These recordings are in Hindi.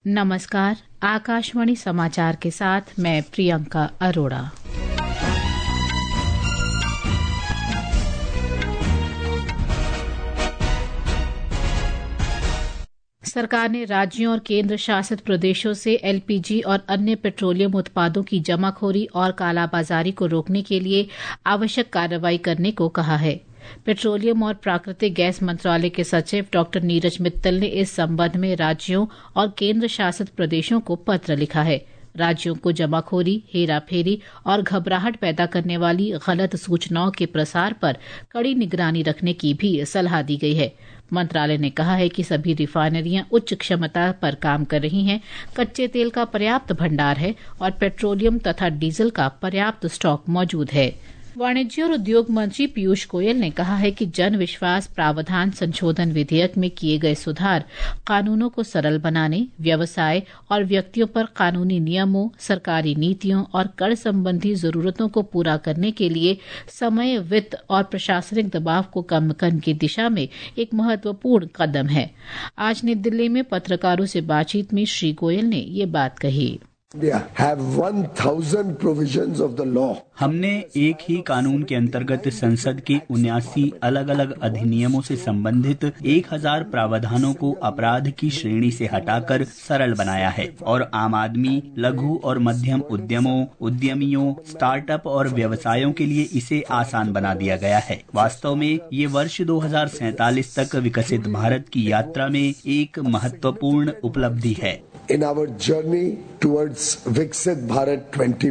नमस्कार, आकाशवाणी समाचार के साथ मैं प्रियंका अरोड़ा। सरकार ने राज्यों और केंद्र शासित प्रदेशों से एलपीजी और अन्य पेट्रोलियम उत्पादों की जमाखोरी और कालाबाजारी को रोकने के लिए आवश्यक कार्रवाई करने को कहा है। पेट्रोलियम और प्राकृतिक गैस मंत्रालय के सचिव डॉक्टर नीरज मित्तल ने इस संबंध में राज्यों और केंद्र शासित प्रदेशों को पत्र लिखा है। राज्यों को जमाखोरी, हेराफेरी और घबराहट पैदा करने वाली गलत सूचनाओं के प्रसार पर कड़ी निगरानी रखने की भी सलाह दी गई है। मंत्रालय ने कहा है कि सभी रिफाइनरियां उच्च क्षमता पर काम कर रही हैं, कच्चे तेल का पर्याप्त भंडार है और पेट्रोलियम तथा डीजल का पर्याप्त स्टॉक मौजूद है। वाणिज्य और उद्योग मंत्री पीयूष गोयल ने कहा है कि जन विश्वास प्रावधान संशोधन विधेयक में किए गए सुधार कानूनों को सरल बनाने, व्यवसाय और व्यक्तियों पर कानूनी नियमों, सरकारी नीतियों और कर संबंधी जरूरतों को पूरा करने के लिए समय, वित्त और प्रशासनिक दबाव को कम करने की दिशा में एक महत्वपूर्ण कदम है। आज नई दिल्ली में पत्रकारों से बातचीत में श्री गोयल ने ये बात कही। हमने एक ही कानून के अंतर्गत संसद के 79 अलग अलग अधिनियमों से संबंधित 1000 प्रावधानों को अपराध की श्रेणी से हटाकर सरल बनाया है और आम आदमी, लघु और मध्यम उद्यमों, उद्यमियों, स्टार्टअप और व्यवसायों के लिए इसे आसान बना दिया गया है। वास्तव में ये वर्ष 2047 तक विकसित भारत की यात्रा में एक महत्वपूर्ण उपलब्धि है। In our journey towards Viksit Bharat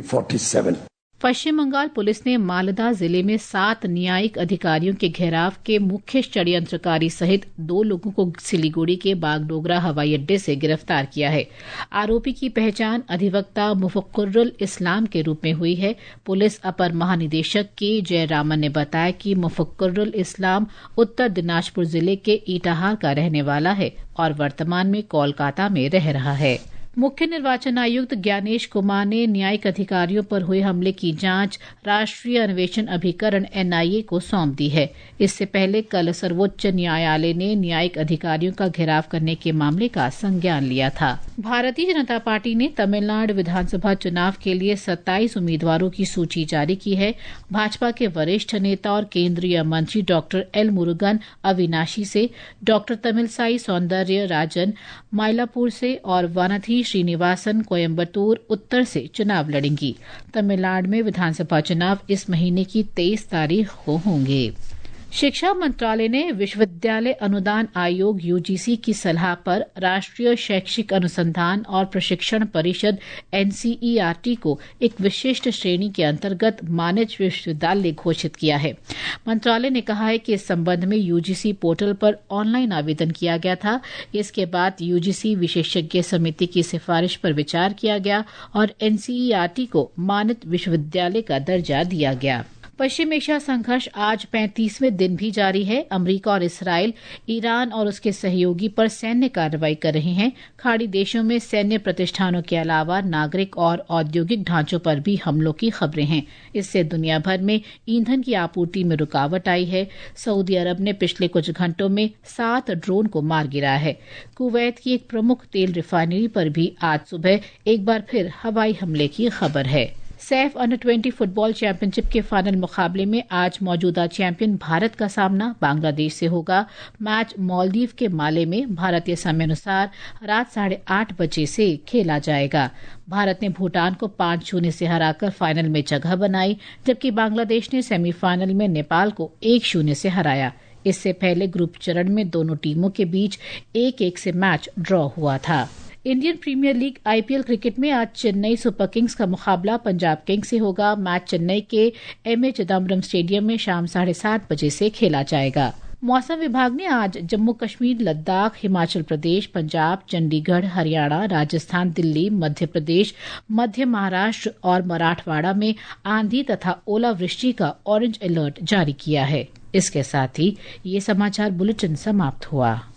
2047. Paschim Bengal police ने मालदा जिले में 7 न्यायिक अधिकारियों के घेराव के मुख्य षड्यंत्रकारी सहित 2 लोगों को सिलीगुड़ी के बागडोगरा हवाई अड्डे से गिरफ्तार किया है। आरोपी की पहचान अधिवक्ता मुफक्किरुल इस्लाम के रूप में हुई है। पुलिस अपर महानिदेशक के जयरामन ने बताया कि मुफक्किरुल इस्लाम उत्तर दिनाजपुर जिले के इटाहार का रहने वाला है और वर्तमान में कोलकाता में रह रहा है। मुख्य निर्वाचन आयुक्त ज्ञानेश कुमार ने न्यायिक अधिकारियों पर हुए हमले की जांच राष्ट्रीय अन्वेषण अभिकरण एनआईए को सौंप दी है। इससे पहले कल सर्वोच्च न्यायालय ने न्यायिक अधिकारियों का घेराव करने के मामले का संज्ञान लिया था। भारतीय जनता पार्टी ने तमिलनाडु विधानसभा चुनाव के लिए 27 उम्मीदवारों की सूची जारी की है। भाजपा के वरिष्ठ नेता और केंद्रीय मंत्री डॉक्टर एल मुरुगन अविनाशी से, डॉक्टर तमिलसाई सौंदर्य राजन माइलापुर से और वानाथी श्रीनिवासन कोयम्बटूर उत्तर से चुनाव लड़ेंगी। तमिलनाडु में विधानसभा चुनाव इस महीने की 23 तारीख को होंगे। शिक्षा मंत्रालय ने विश्वविद्यालय अनुदान आयोग यूजीसी की सलाह पर राष्ट्रीय शैक्षिक अनुसंधान और प्रशिक्षण परिषद एनसीईआरटी को एक विशिष्ट श्रेणी के अंतर्गत मानद विश्वविद्यालय घोषित किया है। मंत्रालय ने कहा है कि इस संबंध में यूजीसी पोर्टल पर ऑनलाइन आवेदन किया गया था। इसके बाद यूजीसी विशेषज्ञ समिति की सिफारिश पर विचार किया गया और एनसीईआरटी को मानद विश्वविद्यालय का दर्जा दिया गया। पश्चिम एशिया संघर्ष आज 35वें दिन भी जारी है। अमेरिका और इसराइल ईरान और उसके सहयोगी पर सैन्य कार्रवाई कर रहे हैं। खाड़ी देशों में सैन्य प्रतिष्ठानों के अलावा नागरिक और औद्योगिक ढांचों पर भी हमलों की खबरें हैं। इससे दुनिया भर में ईंधन की आपूर्ति में रुकावट आई है। सऊदी अरब ने पिछले कुछ घंटों में 7 ड्रोन को मार गिराया है। कुवैत की एक प्रमुख तेल रिफाइनरी पर भी आज सुबह एक बार फिर हवाई हमले की खबर है। सैफ अंडर-20 फुटबॉल चैंपियनशिप के फाइनल मुकाबले में आज मौजूदा चैंपियन भारत का सामना बांग्लादेश से होगा। मैच मालदीव के माले में भारतीय समय अनुसार रात 8:30 बजे से खेला जाएगा। भारत ने भूटान को 5-0 से हराकर फाइनल में जगह बनाई, जबकि बांग्लादेश ने सेमीफाइनल में नेपाल को 1-0 से हराया। इससे पहले ग्रुप चरण में दोनों टीमों के बीच 1-1 से मैच ड्रॉ हुआ था। Indian Premier League IPL cricket में आज चेन्नई सुपर किंग्स का मुकाबला पंजाब किंग्स से होगा। मैच चेन्नई के एमए चिदम्बरम स्टेडियम में शाम 7:30 बजे से खेला जाएगा। मौसम विभाग ने आज जम्मू कश्मीर, लद्दाख, हिमाचल प्रदेश, पंजाब, चंडीगढ़, हरियाणा, राजस्थान, दिल्ली, मध्य प्रदेश, मध्य महाराष्ट्र और मराठवाड़ा में आंधी तथा ओलावृष्टि का ऑरेंज अलर्ट जारी किया है। इसके साथ ही ये समाचार बुलेटिन समाप्त हुआ।